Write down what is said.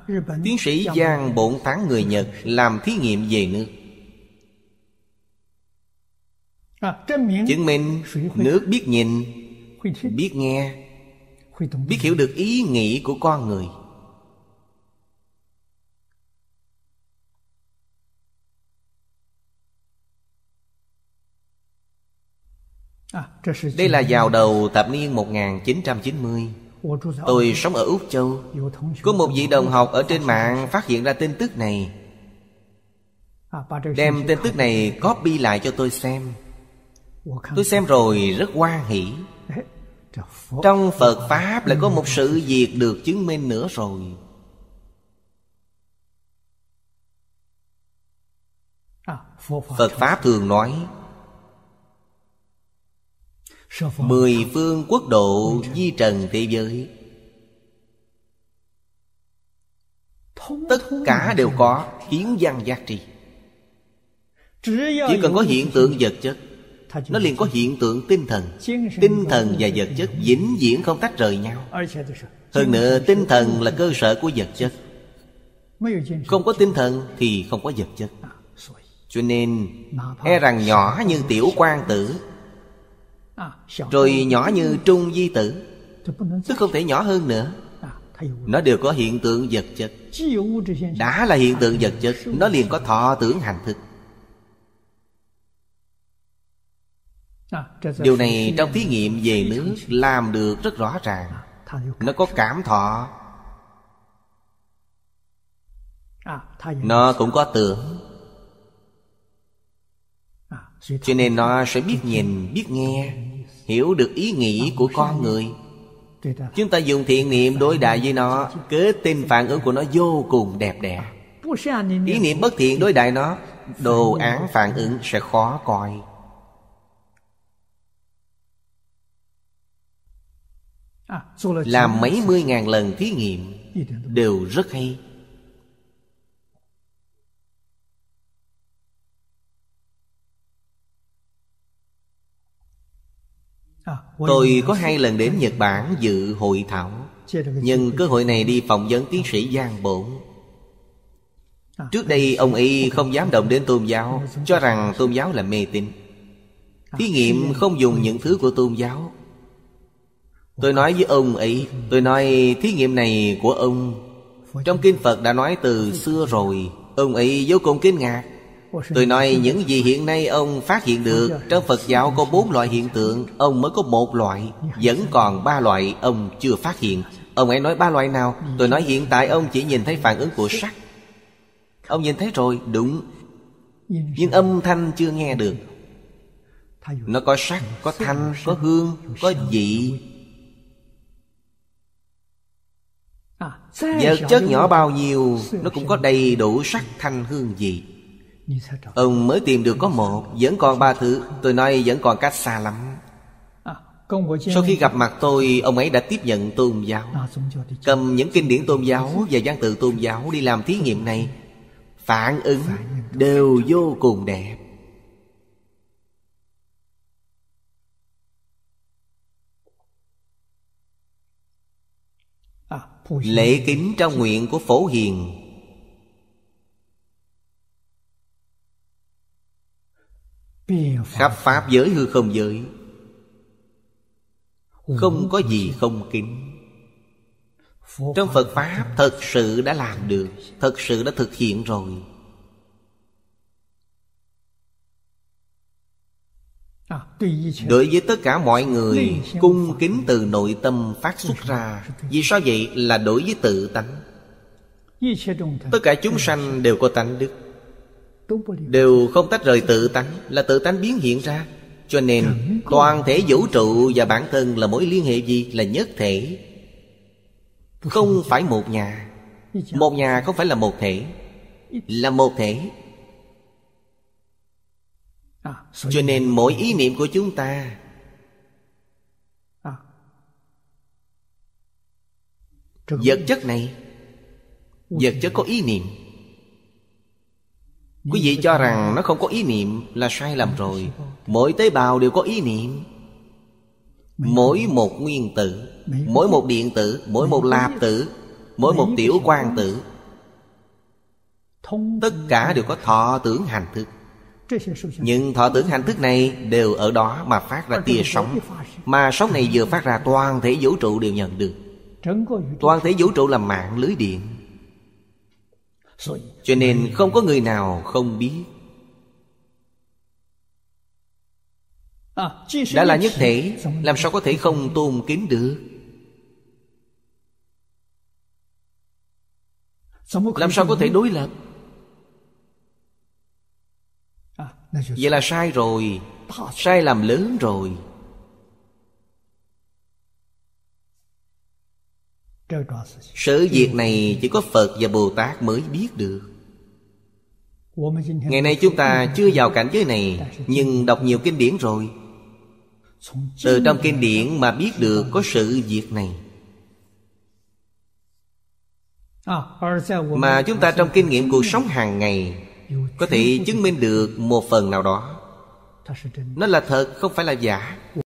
Tiến sĩ Giang Bổn Thắng người Nhật làm thí nghiệm về nước, chứng minh nước biết nhìn, biết nghe, biết hiểu được ý nghĩ của con người. Đây là vào đầu thập niên 1990. Tôi sống ở Úc Châu. Có một vị đồng học ở trên mạng phát hiện ra tin tức này, đem tin tức này copy lại cho tôi xem. Tôi xem rồi rất hoan hỉ. Trong Phật Pháp lại có một sự việc được chứng minh nữa rồi. Phật Pháp thường nói 10 phương quốc độ di trần thế giới, tất cả đều có kiến văn giác tri. Chỉ cần có hiện tượng vật chất, nó liền có hiện tượng tinh thần. Tinh thần và vật chất vĩnh viễn không tách rời nhau. Hơn nữa tinh thần là cơ sở của vật chất. Không có tinh thần thì không có vật chất. Cho nên e rằng nhỏ như tiểu quan tử, rồi nhỏ như trung di tử, tức không thể nhỏ hơn nữa, nó đều có hiện tượng vật chất. Đã là hiện tượng vật chất, nó liền có thọ tưởng hành thức. Điều này trong thí nghiệm về nước làm được rất rõ ràng. Nó có cảm thọ, nó cũng có tưởng. Cho nên nó sẽ biết nhìn, biết nghe, hiểu được ý nghĩ của con người. Chúng ta dùng thiện niệm đối đại với nó, kết tinh phản ứng của nó vô cùng đẹp đẽ. Ý niệm bất thiện đối đại nó, đồ án phản ứng sẽ khó coi. Làm mấy mươi ngàn lần thí nghiệm đều rất hay. Tôi có 2 lần đến Nhật Bản dự hội thảo. Nhân cơ hội này đi phỏng vấn tiến sĩ Giang Bổn. Trước đây ông ấy không dám động đến tôn giáo, cho rằng tôn giáo là mê tín. Thí nghiệm không dùng những thứ của tôn giáo. Tôi nói với ông ấy, tôi nói thí nghiệm này của ông trong kinh Phật đã nói từ xưa rồi. Ông ấy vô cùng kinh ngạc. Tôi nói những gì hiện nay ông phát hiện được, trong Phật giáo có 4 loại hiện tượng, ông mới có 1 loại, vẫn còn 3 loại ông chưa phát hiện. Ông ấy nói 3 loại nào? Tôi nói hiện tại ông chỉ nhìn thấy phản ứng của sắc. Ông nhìn thấy rồi, đúng, nhưng âm thanh chưa nghe được. Nó có sắc, có thanh, có hương, có vị. Vật chất nhỏ bao nhiêu, nó cũng có đầy đủ sắc, thanh, hương, vị. Ông mới tìm được có 1, vẫn còn 3 thứ. Tôi nói vẫn còn cách xa lắm. Sau khi gặp mặt tôi, ông ấy đã tiếp nhận tôn giáo, cầm những kinh điển tôn giáo và văn tự tôn giáo đi làm thí nghiệm này. Phản ứng đều vô cùng đẹp. Lễ kính trong nguyện của Phổ Hiền, khắp pháp giới hư không giới, không có gì không kính. Trong Phật Pháp thật sự đã làm được, thật sự đã thực hiện rồi. Đối với tất cả mọi người, cung kính từ nội tâm phát xuất ra. Vì sao vậy? Là đối với tự tánh. Tất cả chúng sanh đều có tánh đức, đều không tách rời tự tánh, là tự tánh biến hiện ra. Cho nên toàn thể vũ trụ và bản thân là mối liên hệ gì? Là nhất thể, không phải một nhà. Một nhà không phải là một thể, là một thể. Cho nên mỗi ý niệm của chúng ta vật chất này, vật chất có ý niệm. Quý vị cho rằng nó không có ý niệm là sai lầm rồi. Mỗi tế bào đều có ý niệm. Mỗi một nguyên tử, mỗi một điện tử, mỗi một lạp tử, mỗi một tiểu quang tử Tất cả đều có thọ tưởng hành thức. Những thọ tưởng hành thức này đều ở đó mà phát ra tia sóng. Mà sóng này vừa phát ra, toàn thể vũ trụ đều nhận được. Toàn thể vũ trụ là mạng lưới điện. Cho nên không có người nào không biết. Đã là nhất thể, làm sao có thể không tôn kính được? Làm sao có thể đối lập? Vậy là sai rồi. Sai lầm lớn rồi. Sự việc này chỉ có Phật và Bồ Tát mới biết được. Ngày nay chúng ta chưa vào cảnh giới này, nhưng đọc nhiều kinh điển rồi. Từ trong kinh điển mà biết được có sự việc này. Mà chúng ta trong kinh nghiệm cuộc sống hàng ngày có thể chứng minh được một phần nào đó. Nó là thật, không phải là giả.